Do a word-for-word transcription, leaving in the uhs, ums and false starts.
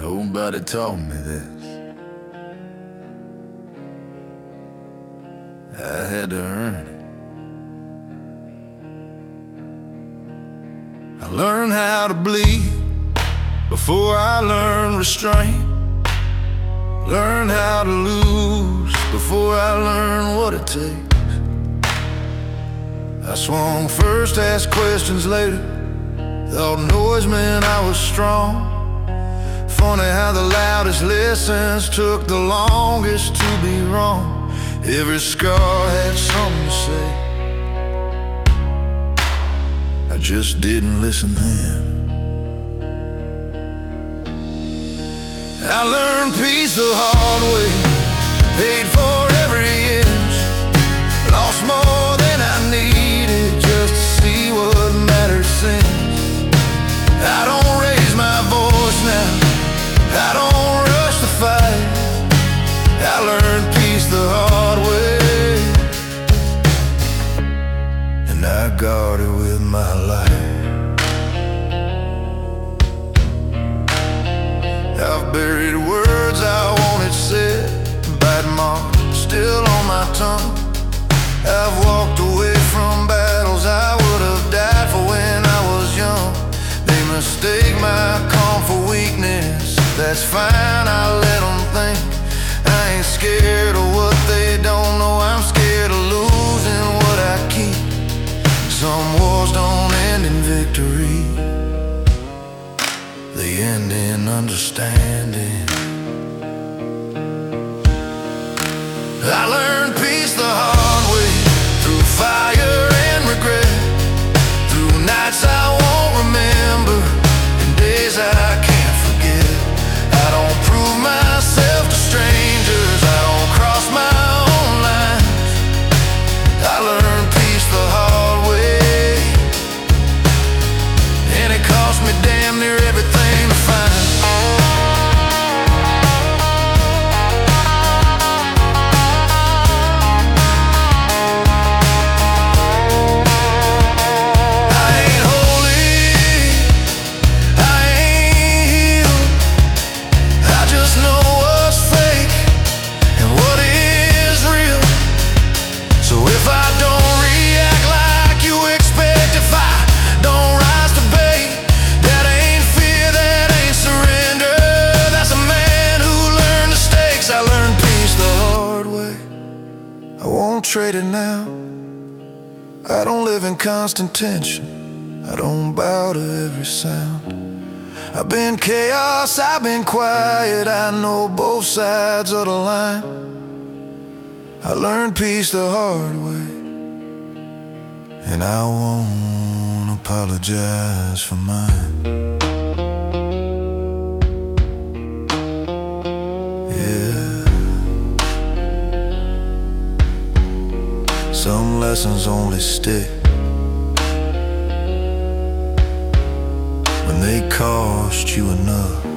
Nobody taught me this. I had to earn it. I learned how to bleed before I learned restraint. Learned how to lose before I learned what it takes. I swung first, asked questions later. Thought noise meant I was strong. Funny how the loudest lessons took the longest to be wrong. Every scar had something to say. I just didn't listen then. I learned peace the hard way, paid for every inch, lost more than I needed just to see what mattered since. I don't raise my voice now, I don't rush the fight. I learned peace the hard way, and I guard it with my life. I've buried words I wanted said, bite marks still on my tongue. I've walked away from battles I would have died for when I was young. They mistake my calm for weakness, that's fine, I let them think. I ain't scared of what they don't know, I'm scared of losing what I keep. Some wars don't end in victory, they end in understanding. I learned peace the hard way, through fire and regret, through nights I won't remember, and days I can't forget. I don't prove myself to strangers, I don't cross my own lines. I learned peace the hard way, and it cost me damn near everything to find. Trade it now. I don't live in constant tension, I don't bow to every sound. I've been chaos, I've been quiet, I know both sides of the line. I learned peace the hard way, and I won't apologize for mine. Some lessons only stick when they cost you enough.